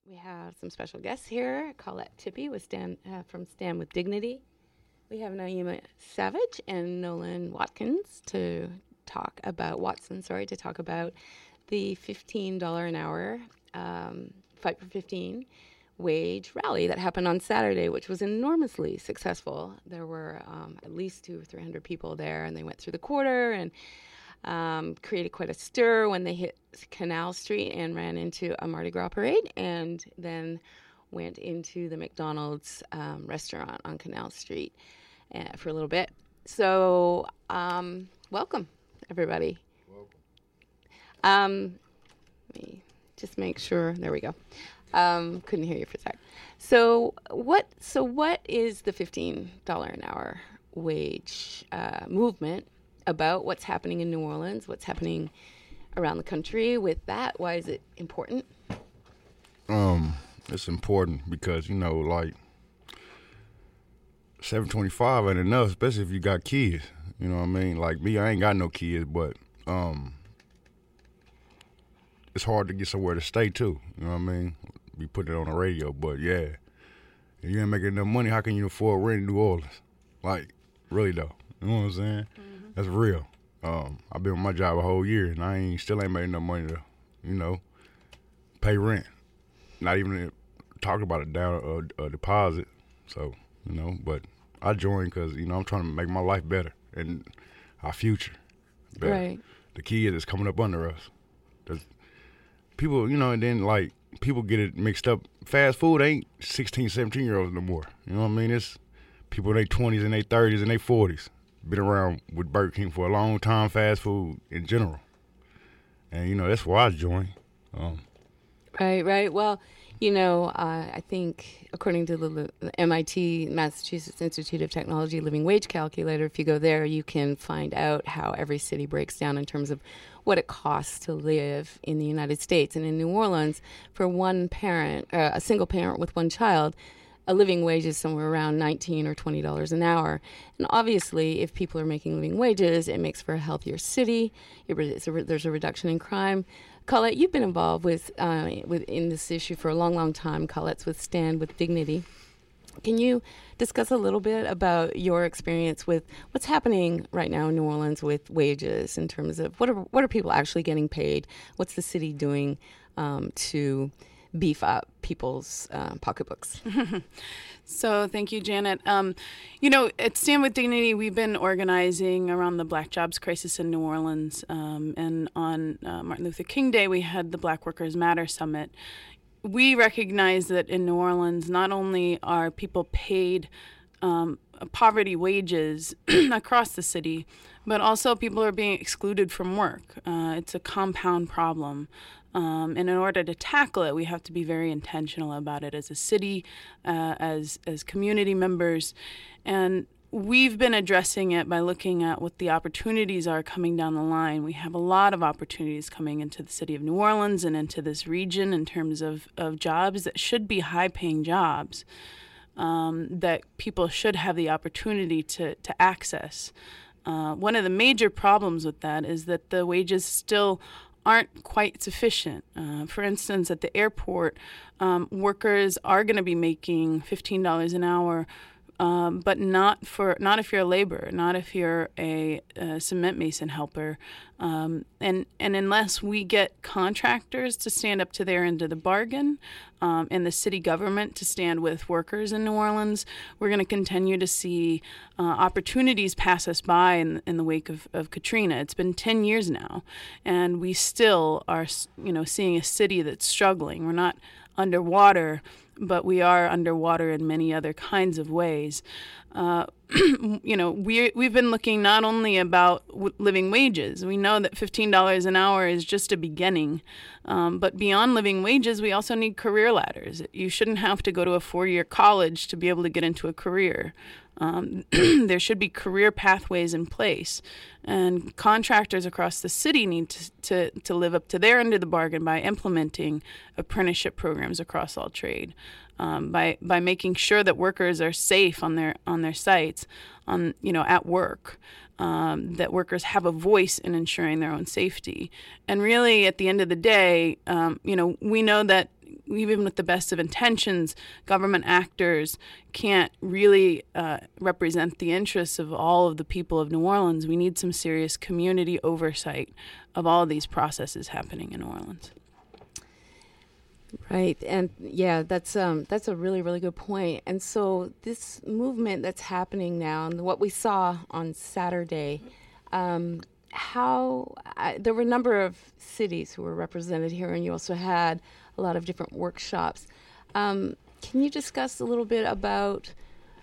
We have some special guests here. Colette Tippy with from Stand with Dignity. We have Naima Savage and Nolan Watson, to talk about the $15 an hour Fight for 15 wage rally that happened on Saturday, which was enormously successful. There were at least 200 or 300 people there, and they went through the quarter and created quite a stir when they hit Canal Street and ran into a Mardi Gras parade, and then went into the McDonald's restaurant on Canal Street for a little bit. So, welcome, everybody. Welcome. Let me just make sure. There we go. Couldn't hear you for a sec. So what is the $15 an hour wage movement about? What's happening in New Orleans? What's happening around the country with that? Why is it important? It's important because, like, $7.25 ain't enough, especially if you got kids. You know what I mean? Like me, I ain't got no kids, but it's hard to get somewhere to stay too. You know what I mean? We put it on the radio, but yeah, if you ain't making enough money, how can you afford rent in New Orleans? Like, really though, you know what I'm saying? Mm-hmm. That's real. I've been on my job a whole year, and I still ain't made enough money to, pay rent. Not even talk about a deposit. So, but I joined because, I'm trying to make my life better and our future better. Right. The kids that's coming up under us. People, and then, like, people get it mixed up. Fast food ain't 16, 17-year-olds no more. You know what I mean? It's people in their 20s and their 30s and their 40s. Been around with Burger King for a long time, fast food in general. And, that's why I joined. Right. Well, I think according to the MIT, Massachusetts Institute of Technology Living Wage Calculator, if you go there, you can find out how every city breaks down in terms of what it costs to live in the United States. And in New Orleans, for one parent, a single parent with one child, a living wage is somewhere around $19 or $20 an hour. And obviously, if people are making living wages, it makes for a healthier city. There's a reduction in crime. Colette, you've been involved in this issue for a long, long time. Colette's with Stand with Dignity. Can you discuss a little bit about your experience with what's happening right now in New Orleans with wages in terms of what are people actually getting paid? What's the city doing to beef up people's pocketbooks? So thank you, Janet. At Stand with Dignity, we've been organizing around the Black Jobs Crisis in New Orleans. And on Martin Luther King Day, we had the Black Workers Matter Summit. We recognize that in New Orleans, not only are people paid poverty wages across the city, but also people are being excluded from work. It's a compound problem. And in order to tackle it, we have to be very intentional about it as a city, as community members. And we've been addressing it by looking at what the opportunities are coming down the line. We have a lot of opportunities coming into the city of New Orleans and into this region in terms of jobs that should be high-paying jobs that people should have the opportunity to access. One of the major problems with that is that the wages still aren't quite sufficient. For instance, at the airport, workers are going to be making $15 an hour, but not if you're a laborer, not if you're a cement mason helper, and unless we get contractors to stand up to their end of the bargain, and the city government to stand with workers in New Orleans, we're going to continue to see opportunities pass us by in the wake of Katrina. It's been 10 years now, and we still are, seeing a city that's struggling. We're not underwater, but we are underwater in many other kinds of ways. We've been looking not only about living wages. We know that $15 an hour is just a beginning, but beyond living wages, we also need career ladders. You shouldn't have to go to a 4-year college to be able to get into a career. There should be career pathways in place, and contractors across the city need to live up to their end of the bargain by implementing apprenticeship programs across all trade, by making sure that workers are safe on their sites, at work, that workers have a voice in ensuring their own safety. And really, at the end of the day, we know that even with the best of intentions, government actors can't really represent the interests of all of the people of New Orleans. We need some serious community oversight of all of these processes happening in New Orleans. Right, and yeah, that's a really, really good point. And so this movement that's happening now, and what we saw on Saturday, there were a number of cities who were represented here, and you also had a lot of different workshops. Can you discuss a little bit about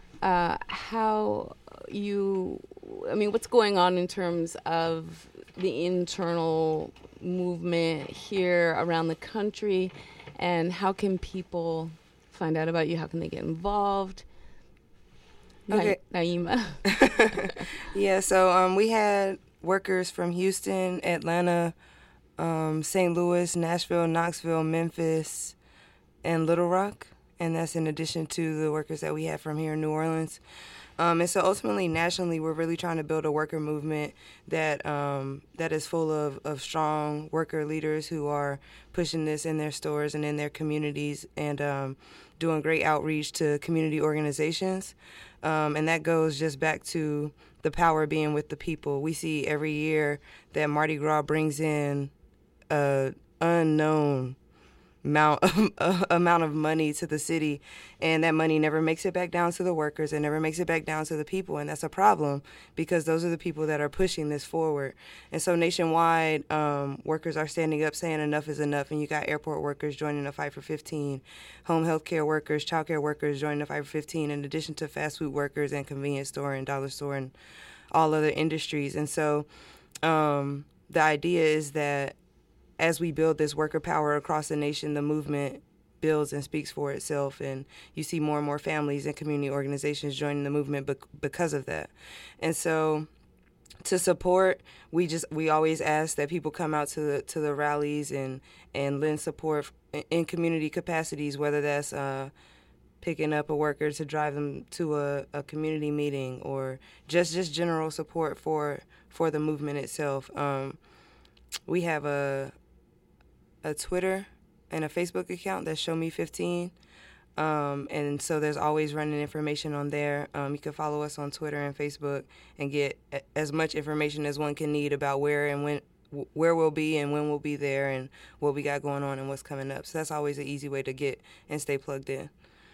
what's going on in terms of the internal movement here around the country? And how can people find out about you? How can they get involved? Okay. Naima. Yeah, so we had workers from Houston, Atlanta, St. Louis, Nashville, Knoxville, Memphis, and Little Rock. And that's in addition to the workers that we had from here in New Orleans. And so ultimately, nationally, we're really trying to build a worker movement that is full of strong worker leaders who are pushing this in their stores and in their communities and doing great outreach to community organizations. And that goes just back to the power being with the people. We see every year that Mardi Gras brings in an unknown amount of money to the city, and that money never makes it back down to the workers and never makes it back down to the people, and that's a problem because those are the people that are pushing this forward. And so nationwide, workers are standing up saying enough is enough, and you got airport workers joining the Fight for 15, home health care workers, child care workers joining the Fight for 15, in addition to fast food workers and convenience store and dollar store and all other industries. And so the idea is that as we build this worker power across the nation, the movement builds and speaks for itself, and you see more and more families and community organizations joining the movement because of that. And so to support, we always ask that people come out to the rallies and lend support in community capacities, whether that's picking up a worker to drive them to a community meeting or just general support for the movement itself. We have a Twitter and a Facebook account that's Show Me 15. And so there's always running information on there. You can follow us on Twitter and Facebook and get as much information as one can need about where we'll be and when we'll be there and what we got going on and what's coming up. So that's always an easy way to get and stay plugged in.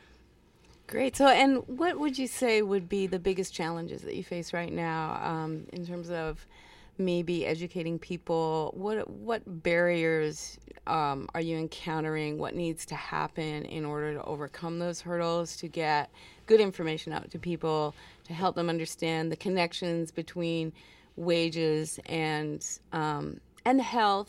Great. So, and what would you say would be the biggest challenges that you face right now in terms of maybe educating people? What barriers are you encountering? What needs to happen in order to overcome those hurdles, to get good information out to people, to help them understand the connections between wages and health,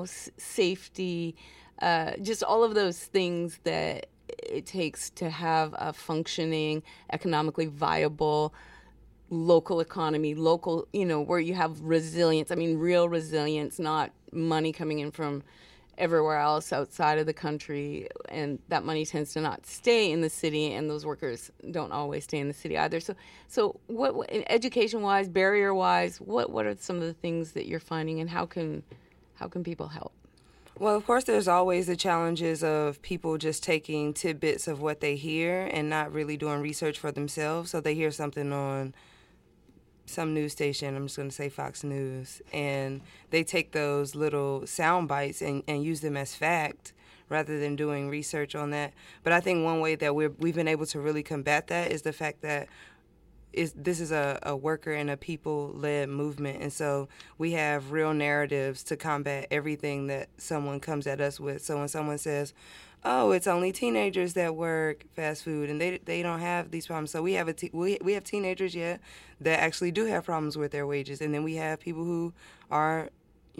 safety, just all of those things that it takes to have a functioning, economically viable local economy, where you have resilience. I mean, real resilience, not money coming in from everywhere else outside of the country. And that money tends to not stay in the city, and those workers don't always stay in the city either. So what education-wise, barrier-wise, what are some of the things that you're finding, and how can people help? Well, of course, there's always the challenges of people just taking tidbits of what they hear and not really doing research for themselves. So they hear something on some news station, I'm just going to say Fox News, and they take those little sound bites and use them as fact rather than doing research on that. But I think one way that we've been able to really combat that is the fact that this is a worker and a people-led movement, and so we have real narratives to combat everything that someone comes at us with. So when someone says, oh, it's only teenagers that work fast food and they don't have these problems. So we have we have teenagers that actually do have problems with their wages, and then we have people who are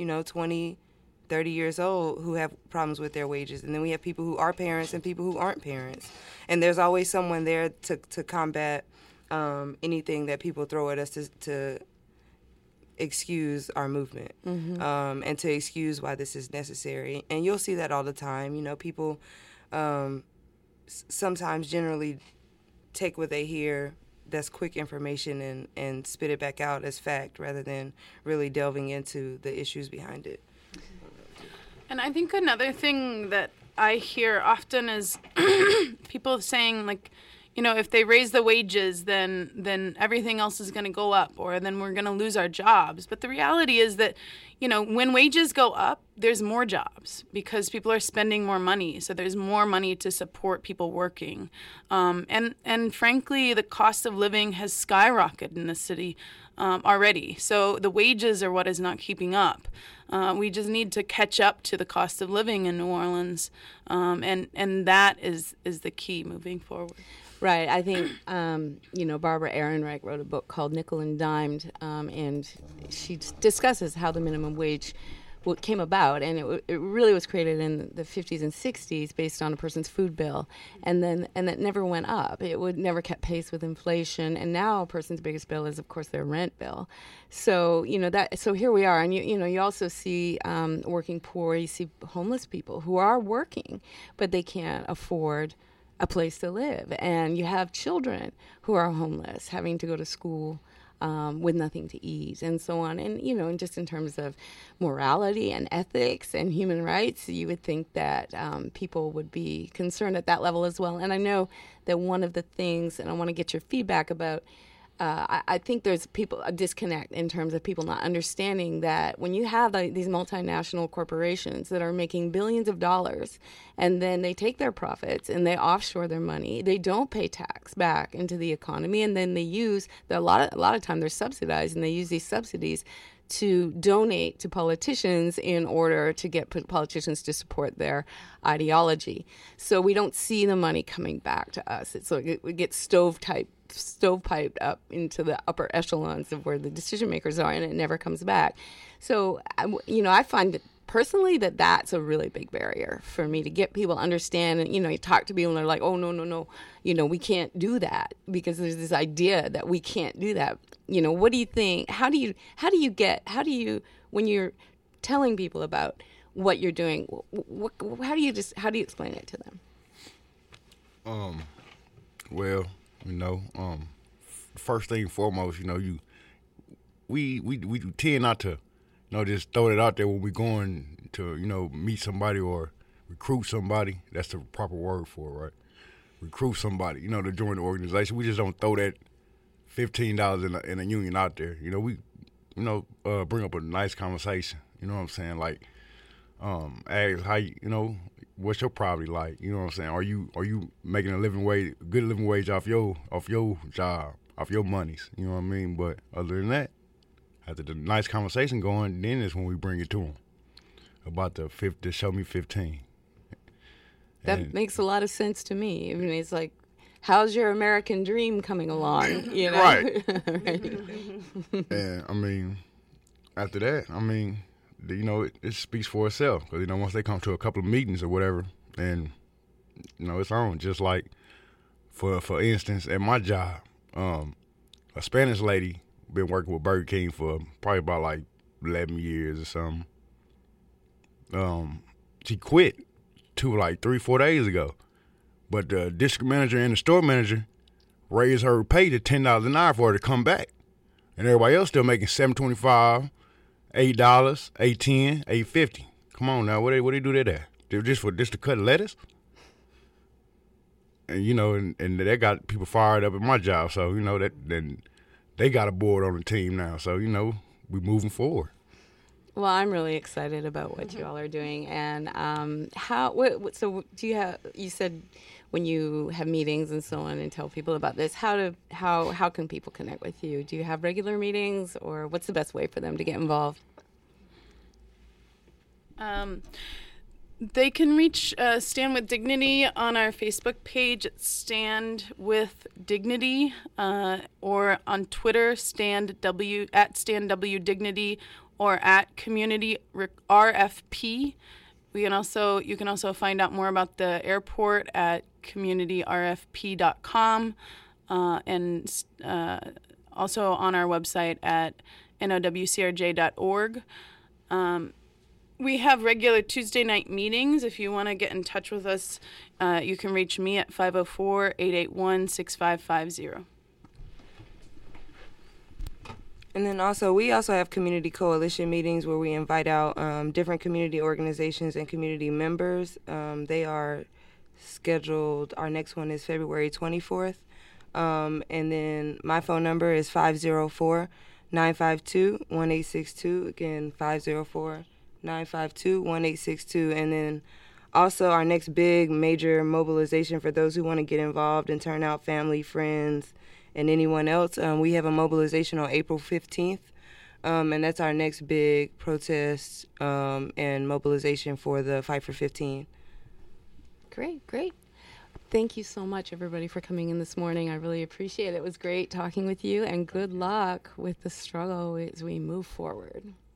20, 30 years old who have problems with their wages, and then we have people who are parents and people who aren't parents, and there's always someone there to combat anything that people throw at us to excuse our movement, and to excuse why this is necessary. And you'll see that all the time. People sometimes generally take what they hear that's quick information and spit it back out as fact rather than really delving into the issues behind it. And I think another thing that I hear often is people saying, like, you know, if they raise the wages, then everything else is going to go up, or then we're going to lose our jobs. But the reality is that, you know, when wages go up, there's more jobs because people are spending more money. So there's more money to support people working. And frankly, the cost of living has skyrocketed in the city already. So the wages are what is not keeping up. We just need to catch up to the cost of living in New Orleans. And that is the key moving forward. Right. I think, you know, Barbara Ehrenreich wrote a book called Nickel and Dimed, and she discusses how the minimum wage came about, and it really was created in the 50s and 60s based on a person's food bill, and it never went up. It would never kept pace with inflation, and now a person's biggest bill is, of course, their rent bill. So, you know, so here we are, and you know, you also see working poor, you see homeless people who are working, but they can't afford a place to live, and you have children who are homeless having to go to school with nothing to eat and so on. And, you know, and just in terms of morality and ethics and human rights, you would think that people would be concerned at that level as well. And I know that one of the things, and I want to get your feedback about, I think there's a disconnect in terms of people not understanding that when you have these multinational corporations that are making billions of dollars, and then they take their profits and they offshore their money, they don't pay tax back into the economy, and then they use a lot of time they're subsidized, and they use these subsidies to donate to politicians in order to get politicians to support their ideology. So we don't see the money coming back to us. It's like it gets stovepiped up into the upper echelons of where the decision makers are, and it never comes back. So, you know, I find that personally that's a really big barrier for me to get people to understand. And, you know, you talk to people and they're like, oh, no, you know, we can't do that because there's this idea that we can't do that. You know, what do you think? How do you, when you're telling people about what you're doing, how do you explain it to them? Well, you know, first thing foremost, you know, we tend not to, you know, just throw it out there when we're going to, you know, meet somebody or recruit somebody. That's the proper word for it, right? Recruit somebody, you know, to join the organization. We just don't throw that $15 in a union out there. You know, we, you know, bring up a nice conversation. You know what I'm saying? Like, ask how you know, what's your poverty like? You know what I'm saying? Are you making a good living wage off your job, off your monies? You know what I mean? But other than that, after the nice conversation going, then is when we bring it to them about the show me 15. That makes a lot of sense to me. I mean, it's like, how's your American dream coming along? You know? Right. And I mean, after that, I mean, you know, it speaks for itself. Because, you know, once they come to a couple of meetings or whatever, and, you know, it's on. Just like, for instance, at my job, a Spanish lady been working with Burger King for probably about like 11 years or something. She quit 3-4 days ago. But the district manager and the store manager raised her pay to $10 an hour for her to come back. And everybody else still making $7.25, $8, $8.10, $8.50. Come on now, what they do that at? Just to cut lettuce? And, you know, and that got people fired up at my job. So, you know, then they got a board on the team now. So, you know, we moving forward. Well, I'm really excited about what you all are doing. And so do you have, you said when you have meetings and so on and tell people about this, how can people connect with you? Do you have regular meetings, or what's the best way for them to get involved? They can reach Stand with Dignity on our Facebook page at Stand with Dignity, or on Twitter, at Stand W Dignity, or at Community RFP. You can also find out more about the airport at communityrfp.com, and also on our website at nowcrj.org. We have regular Tuesday night meetings. If you want to get in touch with us, you can reach me at 504-881-6550. And then also, we also have community coalition meetings where we invite out different community organizations and community members. They are scheduled. Our next one is February 24th. And then my phone number is 504-952-1862. Again, 504-952-1862. And then also our next big major mobilization for those who want to get involved and turn out family, friends, and anyone else. We have a mobilization on April 15th, and that's our next big protest and mobilization for the Fight for 15. Great. Thank you so much, everybody, for coming in this morning. I really appreciate it. It was great talking with you, and good luck with the struggle as we move forward.